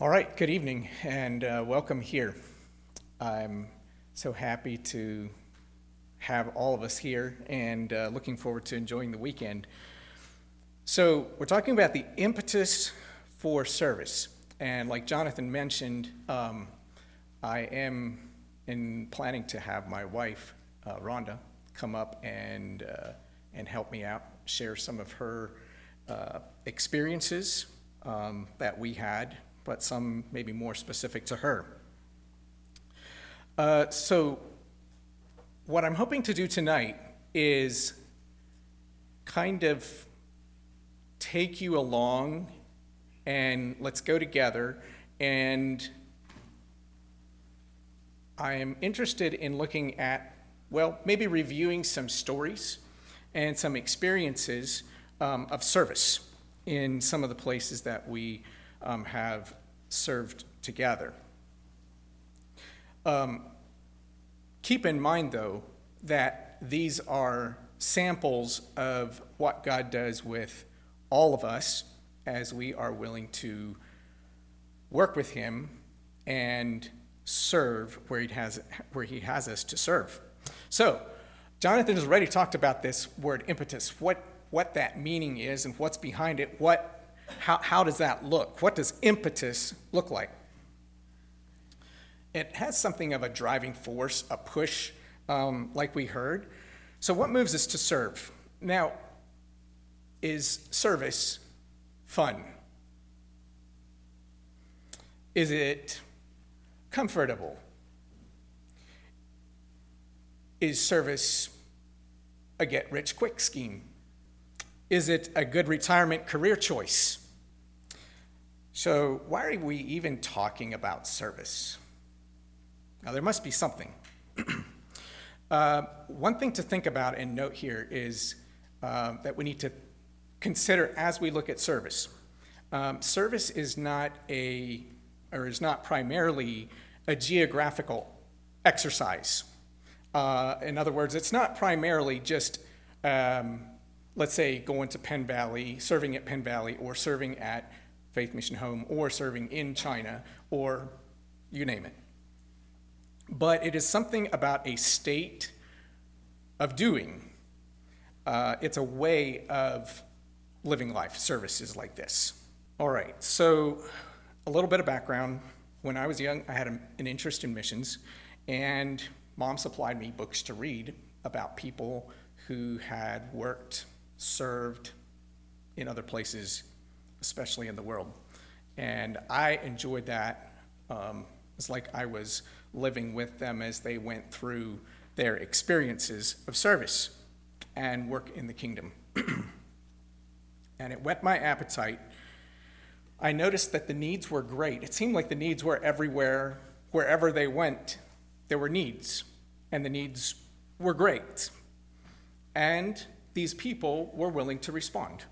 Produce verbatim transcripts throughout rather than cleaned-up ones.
All right, good evening and uh, welcome here. I'm so happy to have all of us here and uh, looking forward to enjoying the weekend. So, we're talking about the impetus for service. And like Jonathan mentioned, um, I am in planning to have my wife, uh, Rhonda, come up and, uh, and help me out, share some of her uh, experiences um, that we had, but some maybe more specific to her. Uh, so what I'm hoping to do tonight is kind of take you along and let's go together, and I am interested in looking at, well, maybe reviewing some stories and some experiences um, of service in some of the places that we Um, have served together. Um, keep in mind, though, that these are samples of what God does with all of us as we are willing to work with Him and serve where He has, where he has us to serve. So, Jonathan has already talked about this word impetus, what, what that meaning is and what's behind it, what How, how does that look? What does impetus look like? It has something of a driving force, a push, um, like we heard. So what moves us to serve? Now, is service fun? Is it comfortable? Is service a get-rich-quick scheme? Is it a good retirement career choice? So why are we even talking about service? Now, there must be something. uh, one thing to think about and note here is uh, that we need to consider as we look at service. Um, service is not a, or is not primarily a geographical exercise. Uh, in other words, it's not primarily just um, let's say going to Penn Valley, serving at Penn Valley, or serving at Faith Mission Home, or serving in China, or you name it. But it is something about a state of doing. Uh, it's a way of living life, services like this. All right, so a little bit of background. When I was young, I had a, an interest in missions, and Mom supplied me books to read about people who had worked served in other places, especially in the world. And I enjoyed that. Um, it's like I was living with them as they went through their experiences of service and work in the kingdom. And it whet my appetite. I noticed that the needs were great. It seemed like the needs were everywhere. Wherever they went, there were needs, and the needs were great. And these people were willing to respond.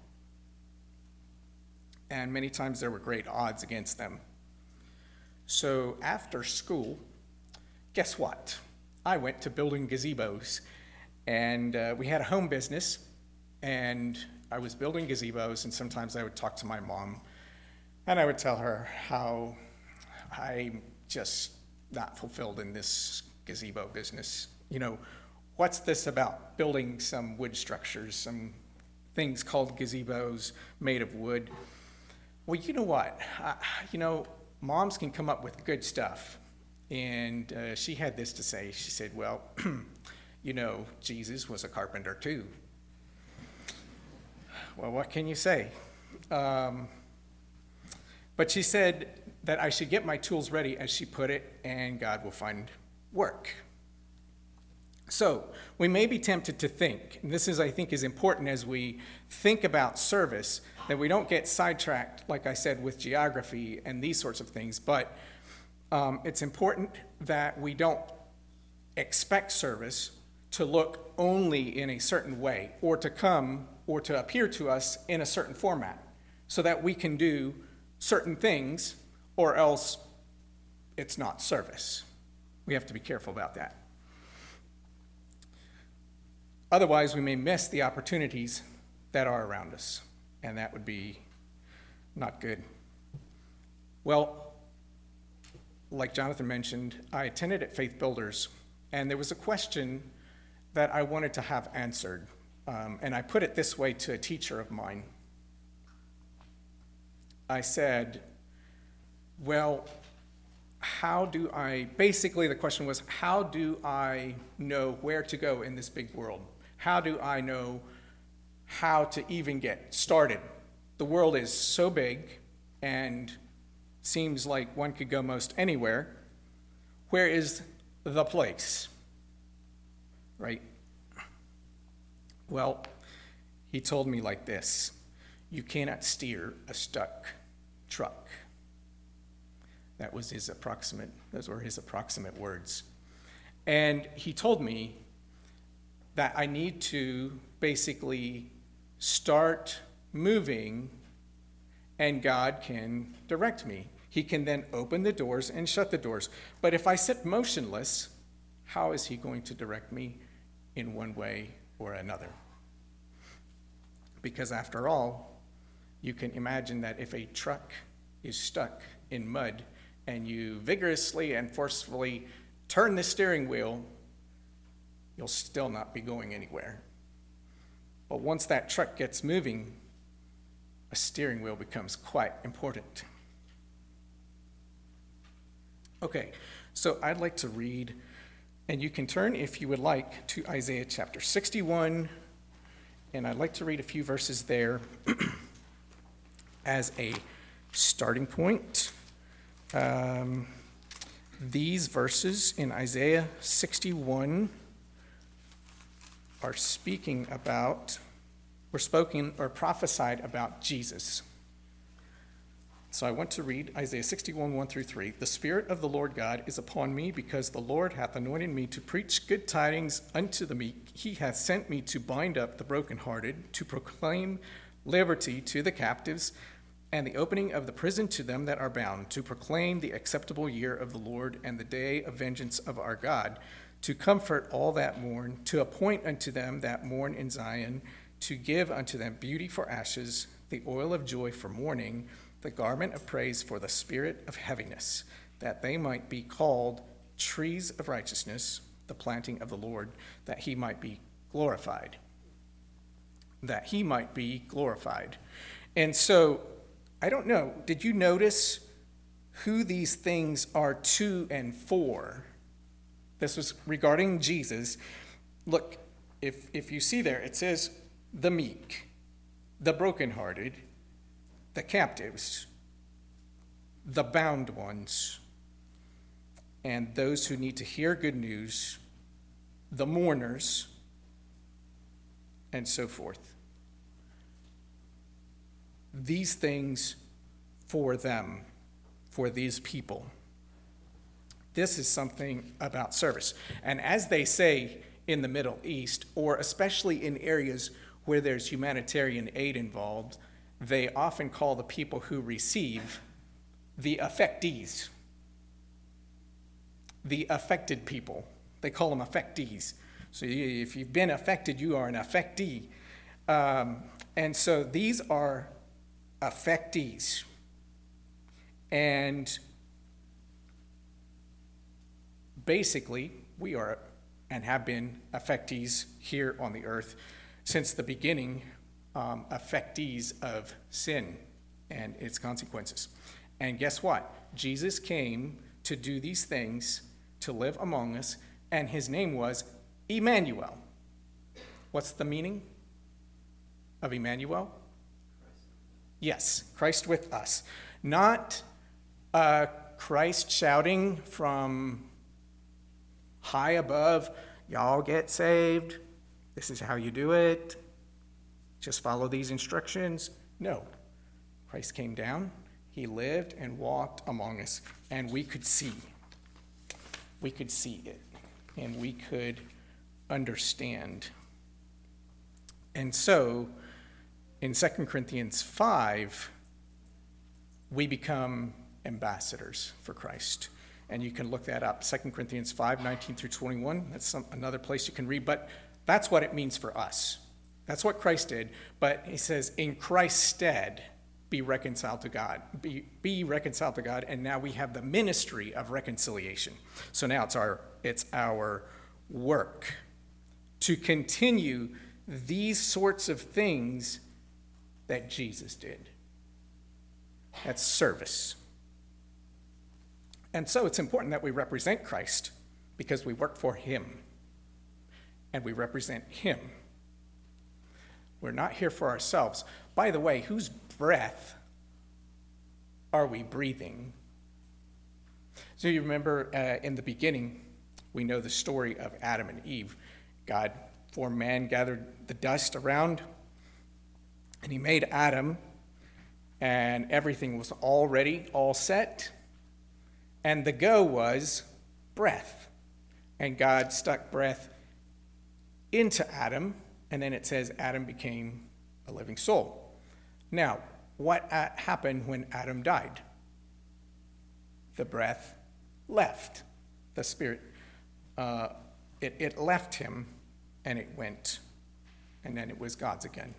And many times there were great odds against them. So after school, guess what? I went to building gazebos. And uh, we had a home business, and I was building gazebos, and sometimes I would talk to my mom, and I would tell her how I'm just not fulfilled in this gazebo business. You know, what's this about building some wood structures, some things called gazebos made of wood? Well, you know what? Uh, you know, moms can come up with good stuff. And uh, she had this to say. She said, well, you know, Jesus was a carpenter too. Well, what can you say? Um, but she said that I should get my tools ready, as she put it, and God will find work. So we may be tempted to think, and this is, I think, is important as we think about service, that we don't get sidetracked, like I said, with geography and these sorts of things, but um, it's important that we don't expect service to look only in a certain way, or to come or to appear to us in a certain format, so that we can do certain things, or else it's not service. We have to be careful about that. Otherwise, we may miss the opportunities that are around us, and that would be not good. Well, like Jonathan mentioned, I attended at Faith Builders, and there was a question that I wanted to have answered. Um, and I put it this way to a teacher of mine. I said, well, how do I, basically the question was, how do I know where to go in this big world? How do I know how to even get started? The world is so big and seems like one could go most anywhere. Where is the place? Right? Well, he told me like this: you cannot steer a stuck truck. That was his approximate, those were his approximate words. And he told me that I need to basically start moving, and God can direct me. He can then open the doors and shut the doors. But if I sit motionless, how is he going to direct me in one way or another? Because after all, you can imagine that if a truck is stuck in mud and you vigorously and forcefully turn the steering wheel, you'll still not be going anywhere. But once that truck gets moving, a steering wheel becomes quite important. Okay, so I'd like to read, and you can turn, if you would like, to Isaiah chapter sixty-one, and I'd like to read a few verses there as a starting point. Um, these verses in Isaiah sixty-one are speaking about, were spoken or prophesied about Jesus. So I want to read Isaiah sixty-one, one through three. The Spirit of the Lord God is upon me, because the Lord hath anointed me to preach good tidings unto the meek. He hath sent me to bind up the brokenhearted, to proclaim liberty to the captives, and the opening of the prison to them that are bound, to proclaim the acceptable year of the Lord and the day of vengeance of our God, to comfort all that mourn, to appoint unto them that mourn in Zion, to give unto them beauty for ashes, the oil of joy for mourning, the garment of praise for the spirit of heaviness, that they might be called trees of righteousness, the planting of the Lord, that he might be glorified. That he might be glorified. And so, I don't know, did you notice who these things are to and for? This was regarding Jesus. Look, if, if you see there, it says the meek, the brokenhearted, the captives, the bound ones, and those who need to hear good news, the mourners, and so forth. These things for them, for these people. This is something about service. And as they say in the Middle East, or especially in areas where there's humanitarian aid involved, they often call the people who receive the affectees. The affected people. They call them affectees. So if you've been affected, you are an affectee. Um, and so these are affectees. And basically, we are and have been affectees here on the earth since the beginning, um, affectees of sin and its consequences. And guess what? Jesus came to do these things, to live among us, and his name was Emmanuel. What's the meaning of Emmanuel? Yes, Christ with us. Not uh, Christ shouting from high above, y'all get saved, this is how you do it, just follow these instructions. No, Christ came down, he lived and walked among us, and we could see. We could see it, and we could understand. And so, in Second Corinthians five, we become ambassadors for Christ. And you can look that up, Second Corinthians five, nineteen through twenty-one. That's some, another place you can read, but that's what it means for us. That's what Christ did. But he says, in Christ's stead, be reconciled to God, be, be reconciled to God, and now we have the ministry of reconciliation. So now it's our, it's our work to continue these sorts of things that Jesus did. That's service. And so it's important that we represent Christ because we work for him and we represent him. We're not here for ourselves. By the way, whose breath are we breathing? So you remember uh, in the beginning, we know the story of Adam and Eve. God formed man, gathered the dust around, and he made Adam, and everything was all ready, all set. And the go was breath. And God stuck breath into Adam, and then it says Adam became a living soul. Now, what happened when Adam died? The breath left. The spirit, uh, it, it left him, and it went, and then it was God's again.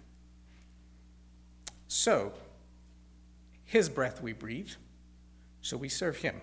So, his breath we breathe, so we serve him.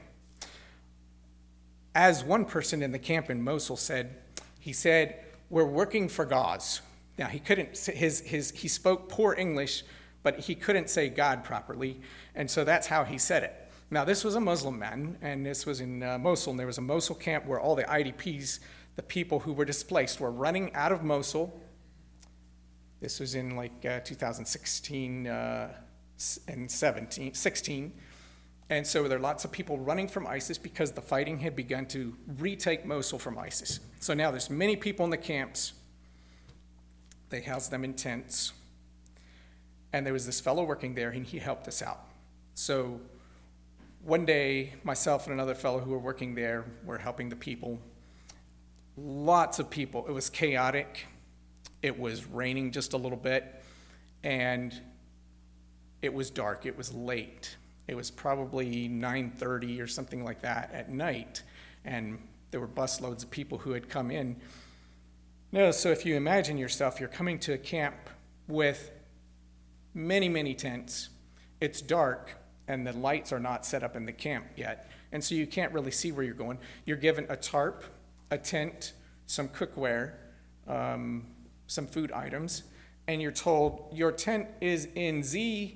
As one person in the camp in Mosul said, he said, we're working for God's. Now, he couldn't, his, his, he spoke poor English, but he couldn't say God properly, and so that's how he said it. Now, this was a Muslim man, and this was in uh, Mosul, and there was a Mosul camp where all the I D Ps, the people who were displaced, were running out of Mosul. This was in like uh, two thousand sixteen uh, and seventeen, sixteen. And so there are lots of people running from ISIS because the fighting had begun to retake Mosul from ISIS. So now there's many people in the camps. They housed them in tents. And there was this fellow working there, and he helped us out. So one day, myself and another fellow who were working there were helping the people. Lots of people. It was chaotic. It was raining just a little bit. And it was dark. It was late. It was probably nine thirty or something like that at night, and there were busloads of people who had come in. No, so if you imagine yourself, you're coming to a camp with many, many tents. It's dark, and the lights are not set up in the camp yet, and so you can't really see where you're going. You're given a tarp, a tent, some cookware, um, some food items, and you're told your tent is in Z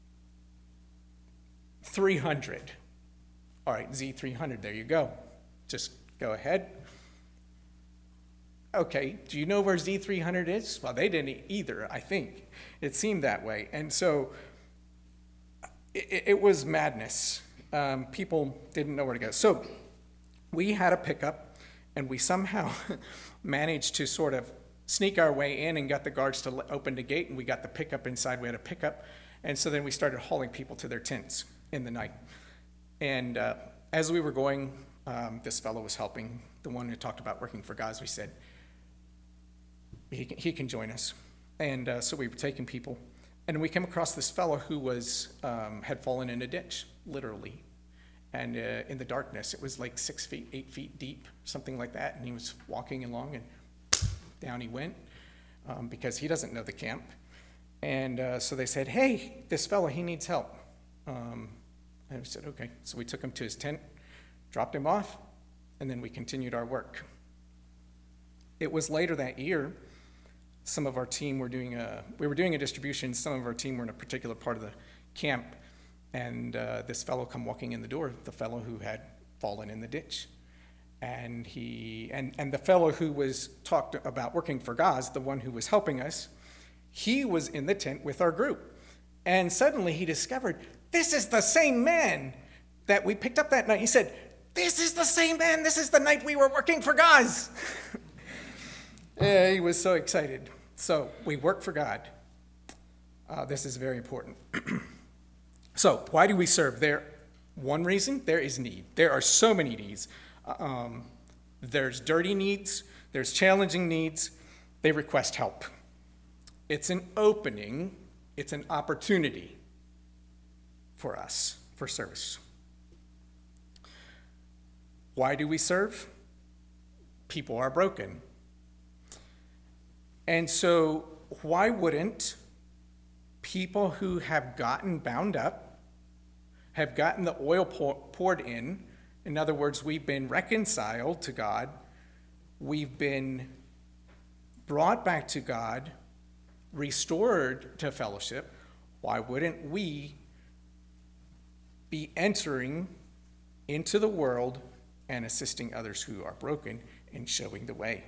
three hundred. All right, Z three hundred, there you go. Just go ahead. Okay, do you know where Z three hundred is? Well, they didn't either, I think. It seemed that way. And so it, it was madness. Um, people didn't know where to go. So we had a pickup, and we somehow managed to sort of sneak our way in and got the guards to open the gate, and we got the pickup inside. We had a pickup. And so then we started hauling people to their tents in the night. And uh, as we were going, um, this fellow was helping, the one who talked about working for God. We said, he can, he can join us. And uh, so we were taking people. And we came across this fellow who was um, had fallen in a ditch, literally. And uh, in the darkness, it was like six feet, eight feet deep, something like that. And he was walking along, and down he went um, because he doesn't know the camp. And uh, so they said, hey, this fellow, he needs help. Um, and we said, okay. So we took him to his tent, dropped him off, and then we continued our work. It was later that year, some of our team were doing a, we were doing a distribution. Some of our team were in a particular part of the camp, and uh, this fellow come walking in the door, the fellow who had fallen in the ditch. And he, and, and the fellow who was talked about working for Gaz, the one who was helping us, he was in the tent with our group. And suddenly he discovered, this is the same man that we picked up that night. He said, this is the same man. This is the night we were working for Gaz. Yeah, he was so excited. So we work for God. Uh, this is very important. So why do we serve? There, one reason, there is need. There are so many needs. Um, there's dirty needs. There's challenging needs. They request help. It's an opening. It's an opportunity for us, for service. Why do we serve? People are broken. And so why wouldn't people who have gotten bound up, have gotten the oil pour, poured in. In other words, we've been reconciled to God. We've been brought back to God, restored to fellowship. Why wouldn't we be entering into the world and assisting others who are broken and showing the way?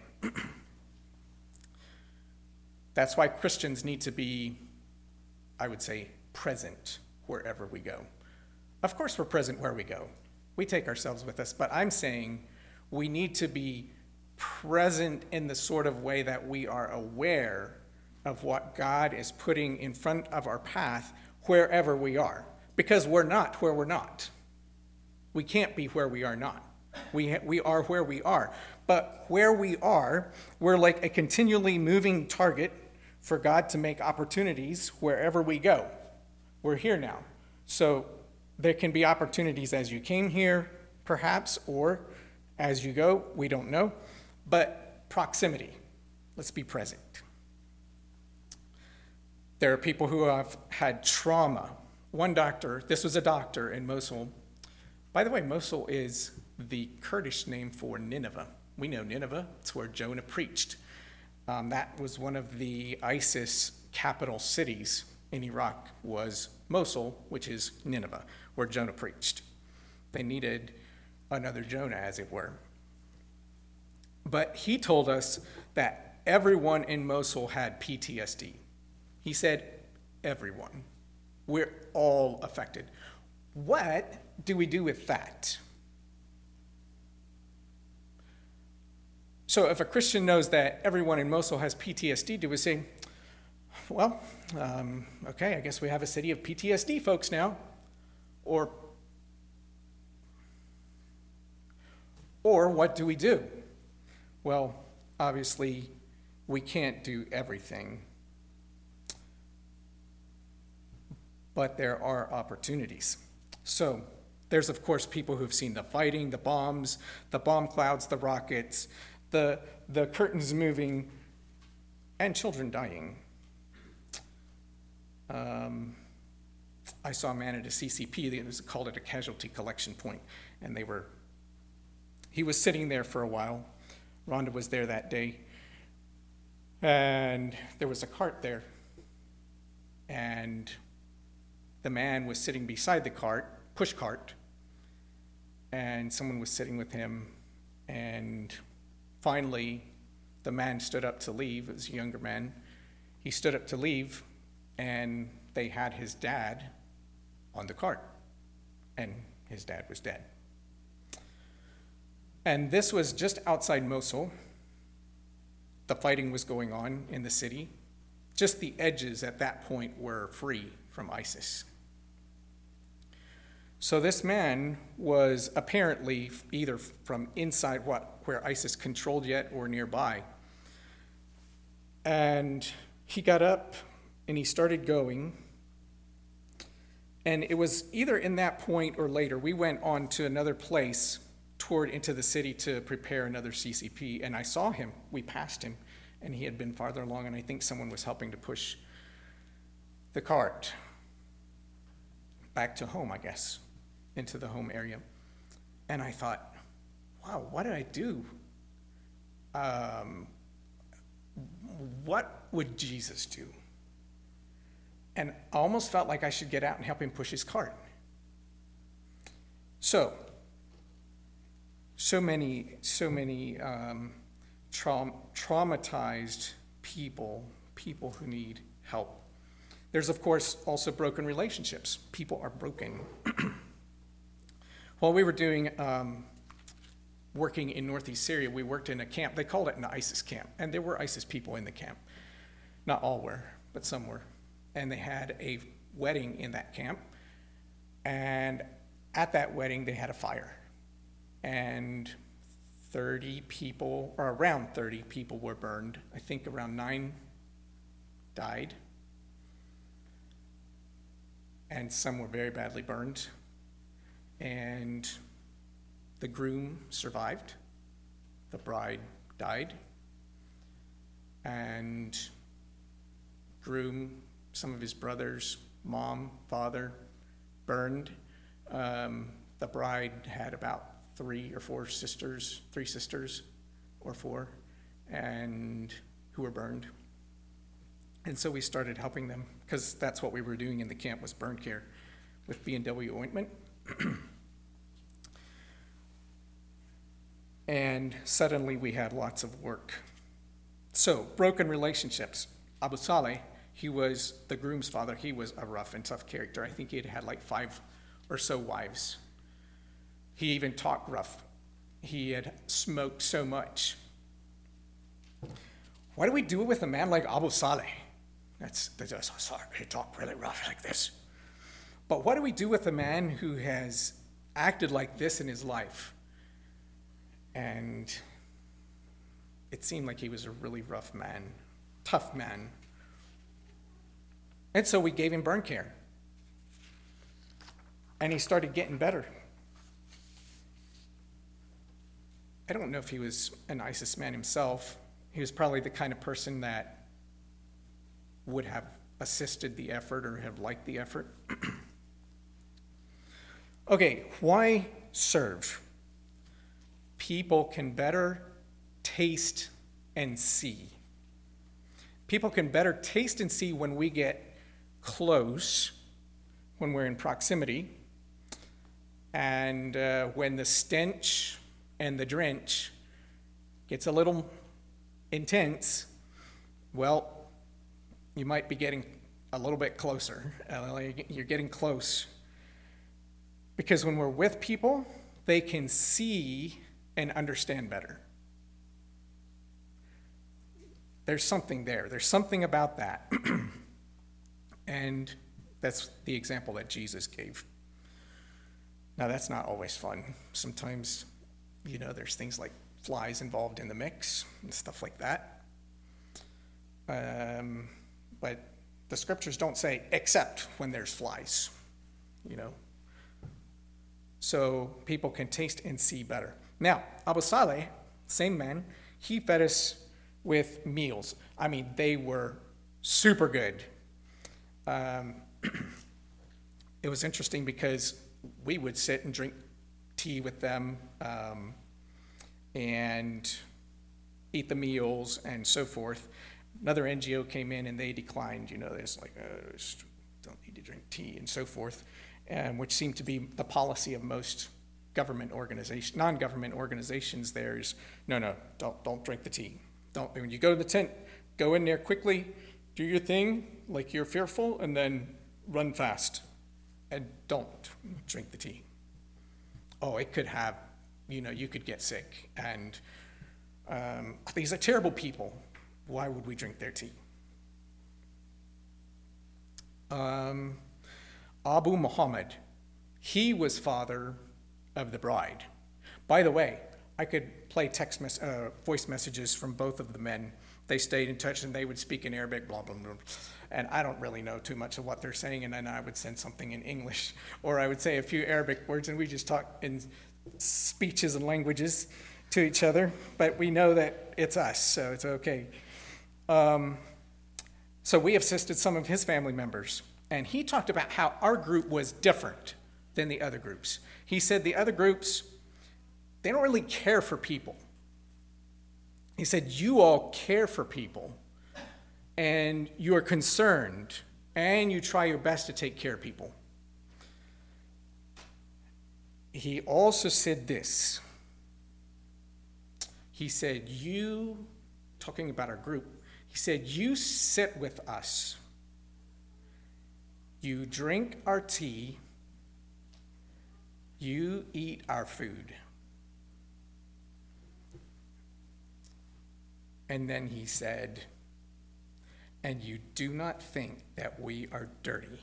That's why Christians need to be, I would say, present wherever we go. Of course, we're present where we go. We take ourselves with us, but I'm saying we need to be present in the sort of way that we are aware of what God is putting in front of our path wherever we are, because we're not where we're not. We can't be where we are not. We, ha- we are where we are. But where we are, we're like a continually moving target for God to make opportunities wherever we go. We're here now. So there can be opportunities as you came here, perhaps, or as you go, we don't know. But proximity, let's be present. There are people who have had trauma. One doctor, this was a doctor in Mosul. By the way, Mosul is the Kurdish name for Nineveh. We know Nineveh, it's where Jonah preached. Um, that was one of the ISIS capital cities in Iraq, was Mosul, which is Nineveh, where Jonah preached. They needed another Jonah, as it were. But he told us that everyone in Mosul had P T S D. He said, everyone. We're all affected. What do we do with that? So if a Christian knows that everyone in Mosul has P T S D, do we say, well, um, okay, I guess we have a city of P T S D folks now? Or, or what do we do? Well, obviously, we can't do everything. But there are opportunities. So there's, of course, people who've seen the fighting, the bombs, the bomb clouds, the rockets, the, the curtains moving, and children dying. Um, I saw a man at a C C P, they called it a casualty collection point, and they were, he was sitting there for a while. Rhonda was there that day, and there was a cart there, and the man was sitting beside the cart, push cart, and someone was sitting with him, and finally the man stood up to leave. It was a younger man. He stood up to leave, and they had his dad on the cart, and his dad was dead. And this was just outside Mosul. The fighting was going on in the city. Just the edges at that point were free from ISIS. So this man was apparently either from inside what where ISIS controlled yet or nearby. And he got up and he started going. And it was either in that point or later, we went on to another place toward into the city to prepare another C C P, and I saw him. We passed him, and he had been farther along, and I think someone was helping to push the cart back to home, I guess, into the home area. And I thought, wow, what did I do? Um, what would Jesus do? And I almost felt like I should get out and help him push his cart. So, so many, so many um, traum- traumatized people, people who need help. There's, of course, also broken relationships. People are broken. While we were doing, um, working in northeast Syria, we worked in a camp. They called it an ISIS camp, and there were ISIS people in the camp. Not all were, but some were. And they had a wedding in that camp, and at that wedding, they had a fire. And thirty people, or around thirty people were burned. I think around nine died. And some were very badly burned. And the groom survived. The bride died. And groom some of his brothers, mom, father, burned. Um, the bride had about three or four sisters, three sisters or four, and who were burned. And so we started helping them, because that's what we were doing in the camp, was burn care with B and W ointment. And suddenly we had lots of work. So, broken relationships. Abu Saleh, he was the groom's father. He was a rough and tough character. I think he had had like five or so wives. He even talked rough. He had smoked so much. What do we do with a man like Abu Saleh? That's, that's just, sorry, he talked really rough like this. But what do we do with a man who has acted like this in his life? And it seemed like he was a really rough man, tough man. And so we gave him burn care. And he started getting better. I don't know if he was an ISIS man himself. He was probably the kind of person that would have assisted the effort or have liked the effort. Okay, why serve? People can better taste and see. People can better taste and see when we get close, when we're in proximity, and uh, when the stench and the drench gets a little intense, well, you might be getting a little bit closer. Uh, you're getting close. Because when we're with people, they can see and understand better. There's something there. There's something about that. And that's the example that Jesus gave. Now, that's not always fun. Sometimes, you know, there's things like flies involved in the mix and stuff like that. Um, but the scriptures don't say, except when there's flies, you know. So people can taste and see better. Now, Abu Saleh, same man, he fed us with meals. I mean, they were super good. Um, it was interesting because we would sit and drink tea with them um, and eat the meals and so forth. Another N G O came in and they declined, you know, there's like, uh, don't need to drink tea and so forth, and which seemed to be the policy of most government organization, non-government organizations. There's, no, no, don't don't drink the tea. Don't, when you go to the tent, go in there quickly, do your thing like you're fearful, and then run fast. And don't drink the tea. Oh, it could have, you know, you could get sick. And um, these are terrible people. Why would we drink their tea? Um, Abu Muhammad, he was father of the bride. By the way, I could play text mes- uh, voice messages from both of the men. They stayed in touch and they would speak in Arabic, blah, blah, blah. And I don't really know too much of what they're saying, and then I would send something in English, or I would say a few Arabic words, and we just talk in speeches and languages to each other. But we know that it's us, so it's okay. Um, so we assisted some of his family members, and he talked about how our group was different than the other groups. He said the other groups, they don't really care for people. He said, you all care for people, and you are concerned, and you try your best to take care of people. He also said this. He said, you, talking about our group, he said, you sit with us. You drink our tea. You eat our food. And then he said, and you do not think that we are dirty.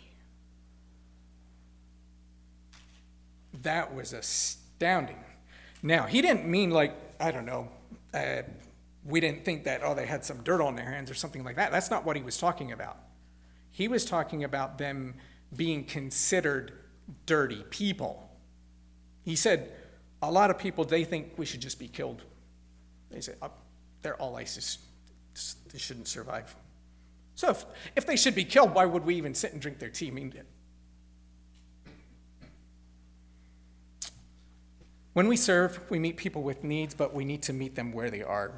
That was astounding. Now, he didn't mean like, I don't know, uh, we didn't think that, oh, they had some dirt on their hands or something like that. That's not what he was talking about. He was talking about them being considered dirty people. He said, a lot of people, they think we should just be killed. They say, oh, they're all ISIS. They shouldn't survive. So if, if they should be killed, why would we even sit and drink their tea? I mean, when we serve, we meet people with needs, but we need to meet them where they are.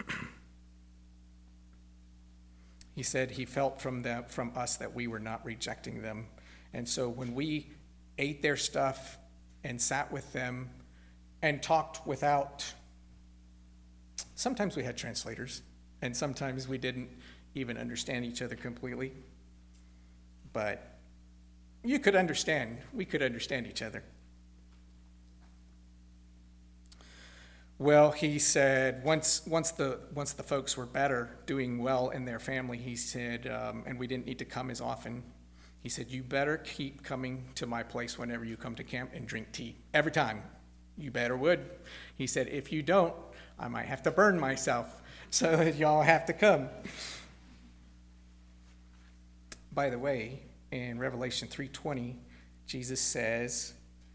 He said he felt from them, from us that we were not rejecting them. And so when we ate their stuff and sat with them and talked without, sometimes we had translators, and sometimes we didn't even understand each other completely. But you could understand, we could understand each other. Well, he said once once the once the folks were better, doing well in their family, he said, um, and we didn't need to come as often, he said, you better keep coming to my place whenever you come to camp and drink tea. Every time. You better would. He said, if you don't, I might have to burn myself so that y'all have to come. By the way, in Revelation three twenty, Jesus says,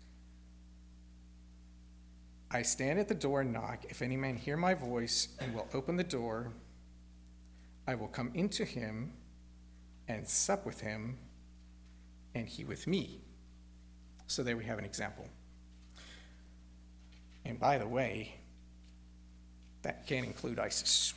I stand at the door and knock. If any man hear my voice and will open the door, I will come into him and sup with him, and he with me. So there we have an example. And by the way, that can include ISIS.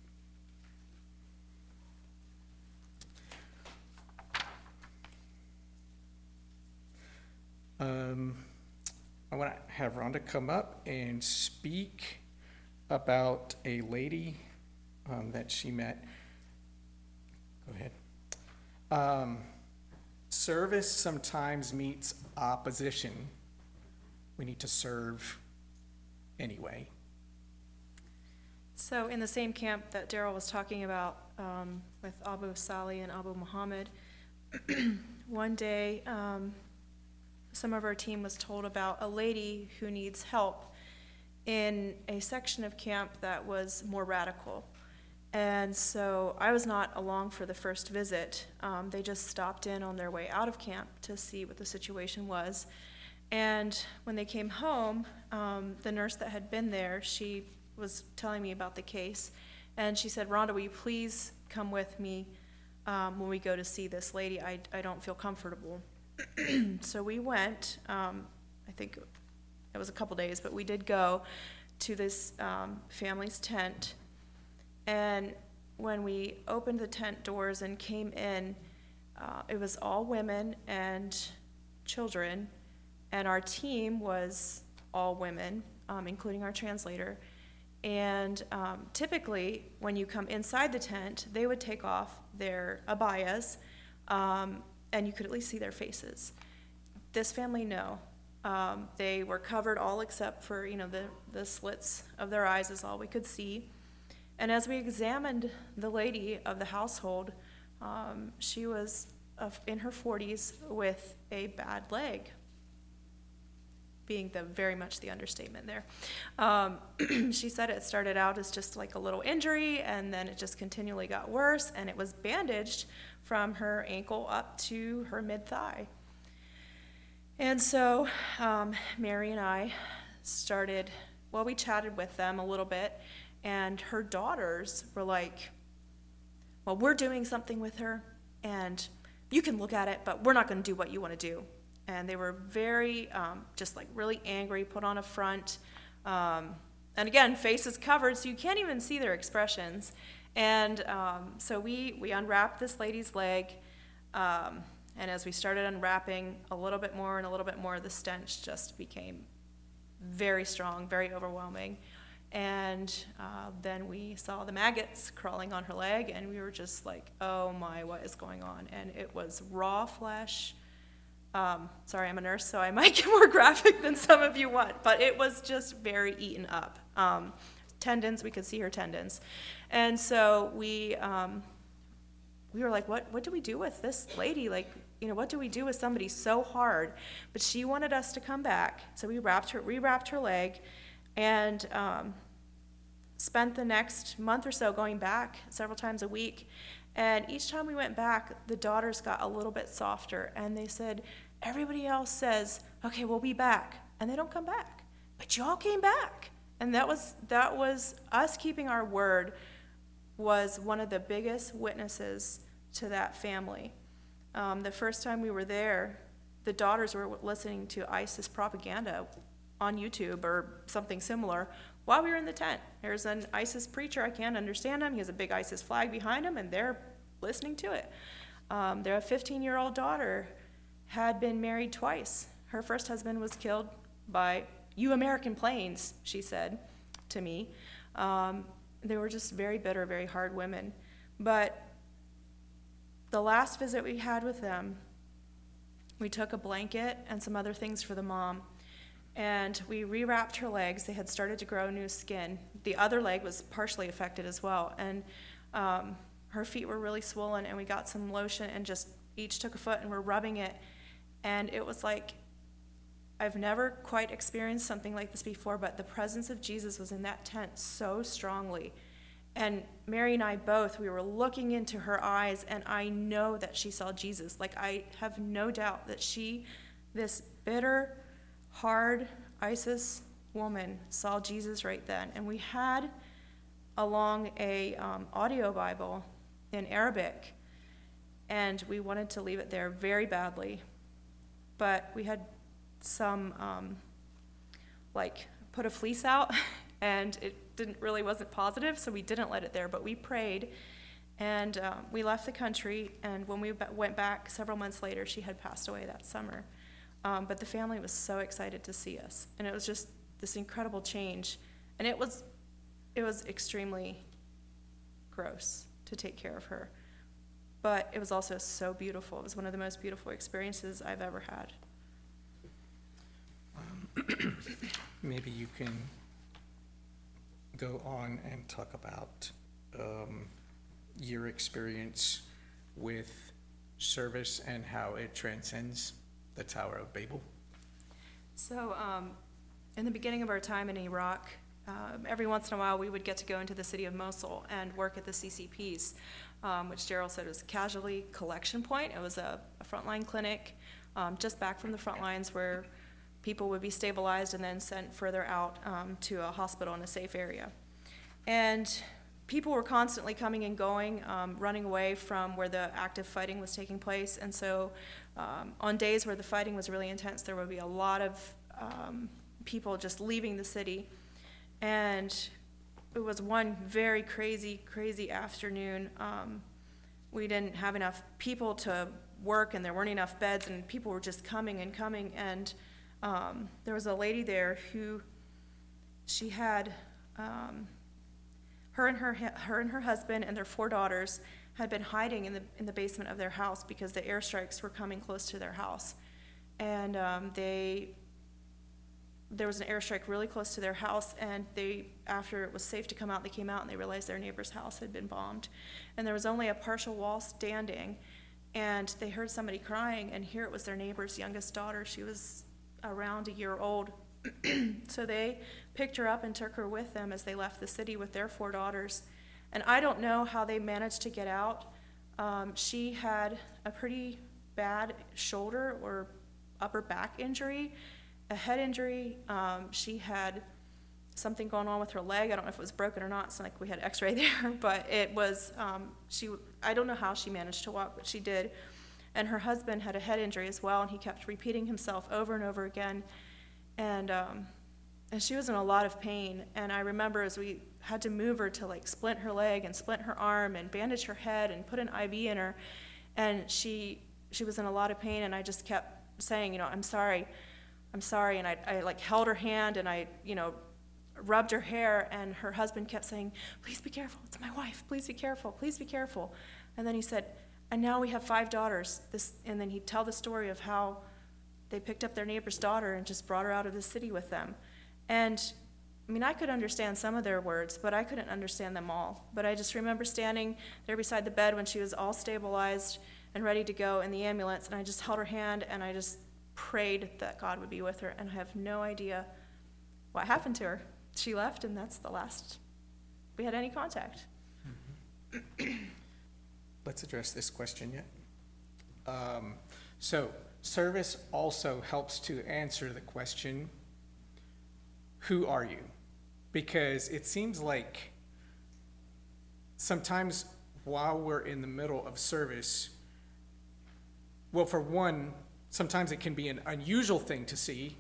Um, I want to have Rhonda come up and speak about a lady um, that she met. Go ahead. Um, service sometimes meets opposition. We need to serve anyway. So in the same camp that Daryl was talking about um, with Abu Salih and Abu Muhammad, one day um, some of our team was told about a lady who needs help in a section of camp that was more radical. And so I was not along for the first visit. Um, they just stopped in on their way out of camp to see what the situation was. And when they came home, um, the nurse that had been there, she was telling me about the case. And she said, Rhonda, will you please come with me um, when we go to see this lady? I, I don't feel comfortable. So we went, um, I think it was a couple days, but we did go to this um, family's tent. And when we opened the tent doors and came in, uh, it was all women and children. And our team was all women, um, including our translator. And um, typically, when you come inside the tent, they would take off their abayas, um, and you could at least see their faces. This family, no. Um, they were covered all except for, you know, the, the slits of their eyes is all we could see. And as we examined the lady of the household, um, she was uh, in her forties with a bad leg, being the very much the understatement there. Um, she said it started out as just like a little injury, and then it just continually got worse, and it was bandaged from her ankle up to her mid-thigh. And so um, Mary and I started, well, we chatted with them a little bit, and her daughters were like, well, we're doing something with her, and you can look at it, but we're not going to do what you want to do. And they were very, um, just like really angry, put on a front. Um, and again, faces covered, so you can't even see their expressions. And um, so we, we unwrapped this lady's leg. Um, and as we started unwrapping a little bit more and a little bit more, the stench just became very strong, very overwhelming. And uh, then we saw the maggots crawling on her leg, and we were just like, oh my, what is going on? And it was raw flesh. Um, sorry, I'm a nurse, so I might get more graphic than some of you want, but it was just very eaten up. Um, tendons, we could see her tendons. And so we um, we were like, what what do we do with this lady? Like, you know, what do we do with somebody so hard? But she wanted us to come back, so we wrapped her, rewrapped her leg, and um, spent the next month or so going back several times a week. And each time we went back, the daughters got a little bit softer, and they said, everybody else says, okay, we'll be back, and they don't come back. But y'all came back. And that was that was us keeping our word was one of the biggest witnesses to that family. Um, the first time we were there, the daughters were listening to ISIS propaganda on YouTube or something similar while we were in the tent. There's an ISIS preacher, I can't understand him, he has a big ISIS flag behind him, and they're listening to it. Um, their fifteen-year-old daughter had been married twice. Her first husband was killed by "you American planes," she said to me. Um, they were just very bitter, very hard women. But the last visit we had with them, we took a blanket and some other things for the mom, and we rewrapped her legs. They had started to grow new skin. The other leg was partially affected as well, and um, her feet were really swollen, and we got some lotion and just each took a foot and we're rubbing it, and it was like, I've never quite experienced something like this before, but the presence of Jesus was in that tent so strongly. And Mary and I both, we were looking into her eyes, and I know that she saw Jesus. Like, I have no doubt that she, this bitter, hard ISIS woman, saw Jesus right then. And we had along a um, audio Bible in Arabic, and we wanted to leave it there very badly. But we had some, um, like, put a fleece out, and it didn't really wasn't positive, so we didn't let it there, but we prayed, and um, we left the country, and when we went back several months later, she had passed away that summer. Um, but the family was so excited to see us, and it was just this incredible change, and it was, it was extremely gross to take care of her, but it was also so beautiful. It was one of the most beautiful experiences I've ever had. Um, maybe you can go on and talk about um, your experience with service and how it transcends the Tower of Babel. So um, in the beginning of our time in Iraq, um, every once in a while we would get to go into the city of Mosul and work at the C C Ps, um, which Daryl said was a casualty collection point. It was a, a frontline clinic um, just back from the front lines where people would be stabilized and then sent further out um, to a hospital in a safe area. And people were constantly coming and going, um, running away from where the active fighting was taking place. And so um, on days where the fighting was really intense, there would be a lot of um, people just leaving the city. And it was one very crazy, crazy afternoon. Um, we didn't have enough people to work, and there weren't enough beds, and people were just coming and coming. And Um, there was a lady there who, she had, um, her and her her and her husband and their four daughters had been hiding in the in the basement of their house because the airstrikes were coming close to their house, and um, they there was an airstrike really close to their house, and they, after it was safe to come out, they came out and they realized their neighbor's house had been bombed, and there was only a partial wall standing, and they heard somebody crying, and here it was their neighbor's youngest daughter. She was around a year old. So they picked her up and took her with them as they left the city with their four daughters. And I don't know how they managed to get out. Um, she had a pretty bad shoulder or upper back injury, a head injury. Um, she had something going on with her leg. I don't know if it was broken or not. It's not like we had x-ray there, but it was, um, she, I don't know how she managed to walk, but she did. And her husband had a head injury as well, and he kept repeating himself over and over again. And um, and she was in a lot of pain. And I remember as we had to move her to like splint her leg and splint her arm and bandage her head and put an I V in her, and she she was in a lot of pain. And I just kept saying, you know, I'm sorry, I'm sorry. And I, I like held her hand and I, you know, rubbed her hair. And her husband kept saying, please be careful. It's my wife. Please be careful. Please be careful. And then he said, and now we have five daughters. This, and then he'd tell the story of how they picked up their neighbor's daughter and just brought her out of the city with them. And I mean, I could understand some of their words, but I couldn't understand them all. But I just remember standing there beside the bed when she was all stabilized and ready to go in the ambulance, and I just held her hand and I just prayed that God would be with her. And I have no idea what happened to her. She left, and that's the last we had any contact. Mm-hmm. Let's address this question yet. Um, so service also helps to answer the question, who are you? Because it seems like sometimes while we're in the middle of service, well, for one, sometimes it can be an unusual thing to see,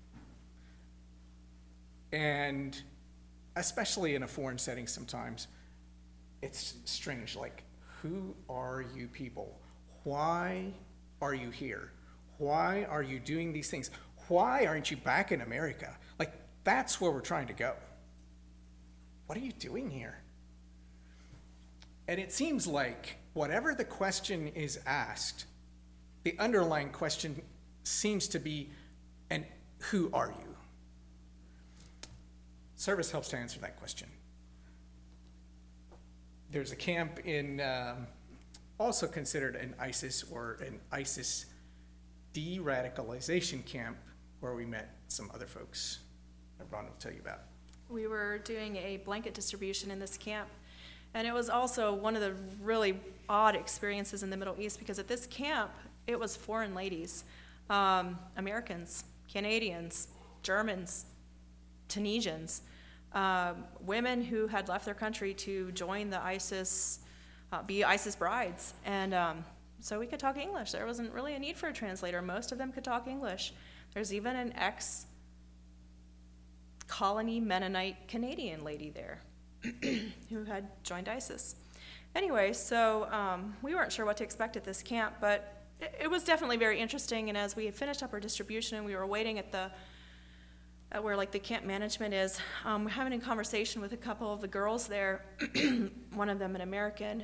and especially in a foreign setting sometimes, it's strange, like, who are you people? Why are you here? Why are you doing these things? Why aren't you back in America? Like, that's where we're trying to go. What are you doing here? And it seems like whatever the question is asked, the underlying question seems to be, and who are you? Service helps to answer that question. There's a camp in, um, also considered an ISIS or an ISIS de-radicalization camp, where we met some other folks that Ron will tell you about. We were doing a blanket distribution in this camp, and it was also one of the really odd experiences in the Middle East, because at this camp, it was foreign ladies, um, Americans, Canadians, Germans, Tunisians, um, women who had left their country to join the ISIS, uh, be ISIS brides, and um, so we could talk English. There wasn't really a need for a translator. Most of them could talk English. There's even an ex-colony Mennonite Canadian lady there who had joined ISIS. Anyway, so um, we weren't sure what to expect at this camp, but it, it was definitely very interesting. And as we had finished up our distribution and we were waiting at the at where like the camp management is, um, we're having a conversation with a couple of the girls there. One of them an American.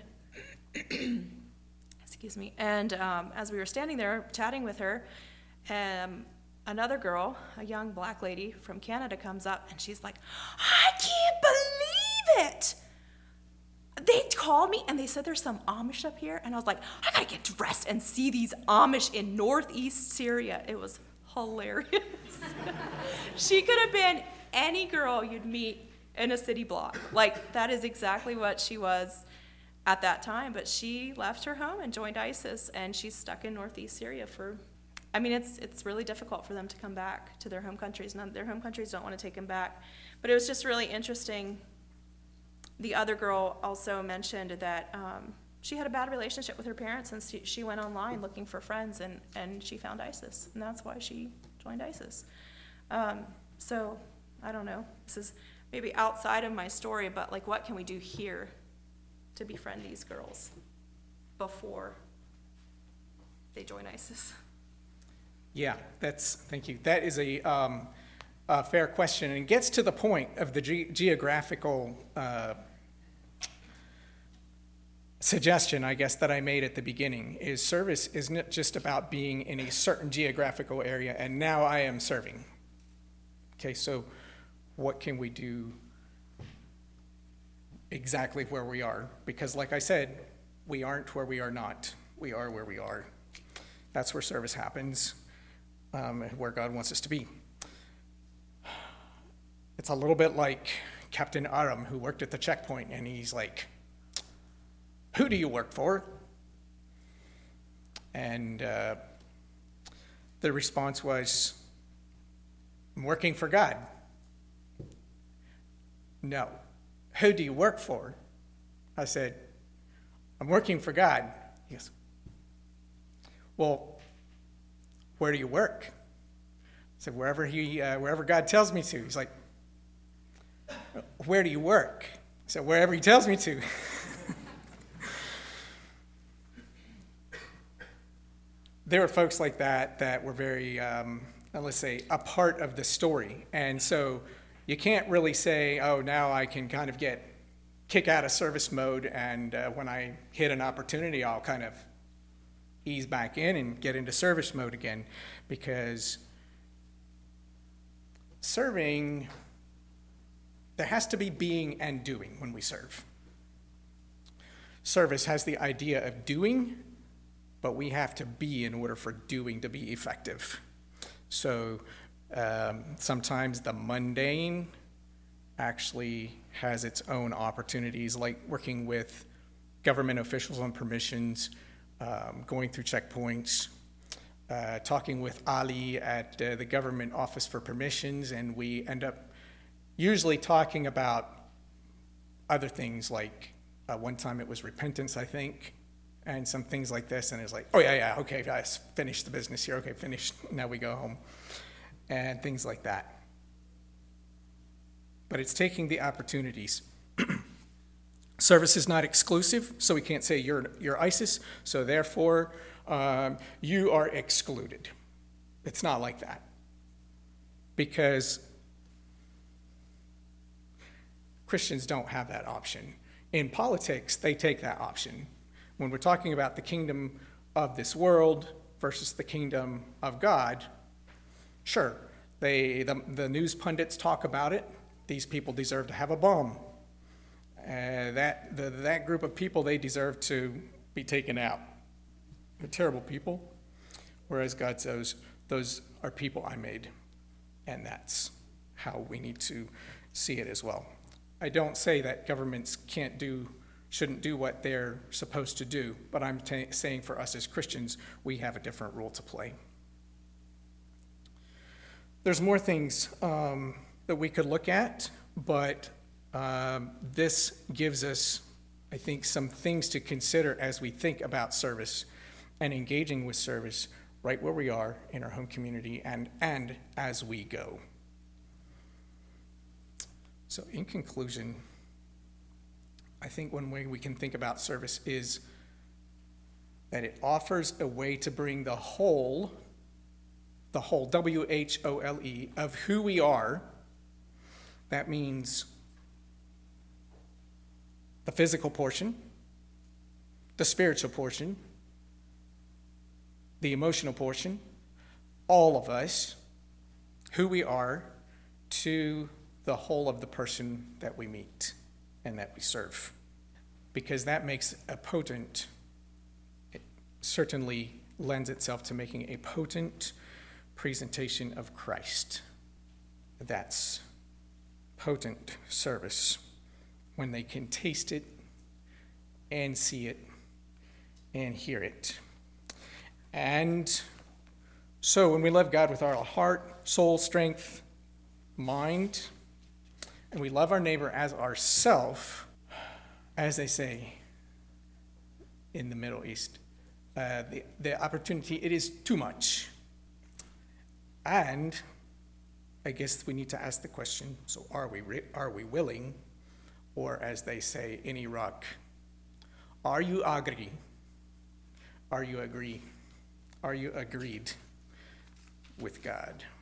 Excuse me. And um, as we were standing there chatting with her, um, another girl, a young black lady from Canada, comes up and she's like, I can't believe it. They called me and they said there's some Amish up here. And I was like, I gotta get dressed and see these Amish in northeast Syria. It was hilarious. She could have been any girl you'd meet in a city block. Like, that is exactly what she was at that time. But she left her home and joined ISIS, and she's stuck in northeast Syria for, I mean, it's it's really difficult for them to come back to their home countries. None, their home countries don't want to take them back. But it was just really interesting. The other girl also mentioned that um, she had a bad relationship with her parents, and she, she went online looking for friends, and, and she found ISIS, and that's why she joined ISIS. Um, so, I don't know. This is maybe outside of my story, but like, what can we do here to befriend these girls before they join ISIS? Yeah, that's, thank you. That is a, um, a fair question, and gets to the point of the ge- geographical uh, suggestion, I guess, that I made at the beginning, is service isn't just about being in a certain geographical area, and now I am serving. Okay, so what can we do exactly where we are? Because like I said, we aren't where we are not. We are where we are. That's where service happens, um, where God wants us to be. It's a little bit like Captain Aram, who worked at the checkpoint, and he's like, who do you work for? And uh, the response was, I'm working for God. No. Who do you work for? I said, I'm working for God. He goes, well, where do you work? I said, wherever he, uh, wherever God tells me to. He's like, where do you work? I said, wherever he tells me to. There were folks like that that were very, um, let's say, a part of the story. And so you can't really say, oh, now I can kind of get, kick out of service mode, and uh, when I hit an opportunity, I'll kind of ease back in and get into service mode again. Because serving, there has to be being and doing when we serve. Service has the idea of doing, but we have to be in order for doing to be effective. So um, sometimes the mundane actually has its own opportunities, like working with government officials on permissions, um, going through checkpoints, uh, talking with Ali at uh, the government office for permissions, and we end up usually talking about other things like Uh, one time it was repentance, I think, and some things like this, and it's like, oh yeah, yeah, okay, guys, finish the business here, okay, finished, now we go home, and things like that. But it's taking the opportunities. Service is not exclusive, so we can't say you're, you're ISIS, so therefore um, you are excluded. It's not like that. Because Christians don't have that option. In politics, they take that option. When we're talking about the kingdom of this world versus the kingdom of God, sure, they, the, the news pundits talk about it. These people deserve to have a bomb. Uh, that, the, that group of people, they deserve to be taken out. They're terrible people. Whereas God says, those are people I made. And that's how we need to see it as well. I don't say that governments can't do, shouldn't do what they're supposed to do, but I'm t- saying for us as Christians, we have a different role to play. There's more things um, that we could look at, but um, this gives us, I think, some things to consider as we think about service and engaging with service right where we are in our home community and, and as we go. So in conclusion, I think one way we can think about service is that it offers a way to bring the whole, the whole, W H O L E, of who we are. That means the physical portion, the spiritual portion, the emotional portion, all of us, who we are, to the whole of the person that we meet and that we serve. Because that makes a potent, it certainly lends itself to making a potent presentation of Christ. That's potent service, when they can taste it and see it and hear it. And so when we love God with our heart, soul, strength, mind, and we love our neighbor as ourself, as they say in the Middle East, uh, the, the opportunity, it is too much. And I guess we need to ask the question, so are we are we willing, or as they say in Iraq, are you agree? Are you agree? Are you agreed with God?